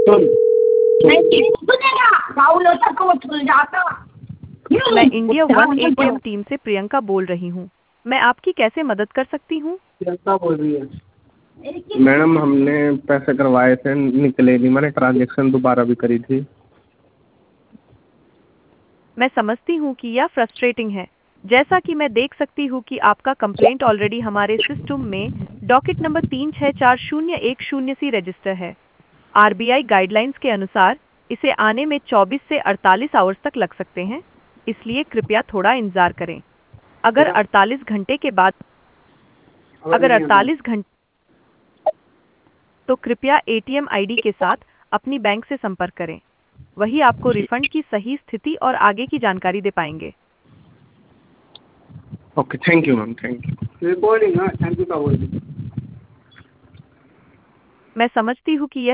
मैं India one ATM team से प्रियंका बोल रही हूँ। मैं आपकी कैसे मदद कर सकती हूँ? प्रियंका बोल रही है। मैडम हमने पैसे करवाए थे, निकले नहीं। मैंने ट्रांजेक्शन दोबारा भी करी थी। मैं समझती हूँ कि यह फ्रस्ट्रेटिंग है। जैसा कि मैं देख सकती हूँ कि आपका कंप्लेंट ऑलरेडी हमारे सिस्टम में डॉकेट नंबर 364010 सी रजिस्टर है। आरबीआई गाइडलाइंस के अनुसार इसे आने में 24 से 48 आवर्स तक लग सकते हैं, इसलिए कृपया थोड़ा इंतजार करें। अगर 48 घंटे के बाद अगर 48 घंटे तो कृपया एटीएम आईडी के साथ अपनी बैंक से संपर्क करें। वही आपको रिफंड की सही स्थिति और आगे की जानकारी दे पाएंगे। Okay, thank you ma'am, thank you. मैं समझती हूँ कि यह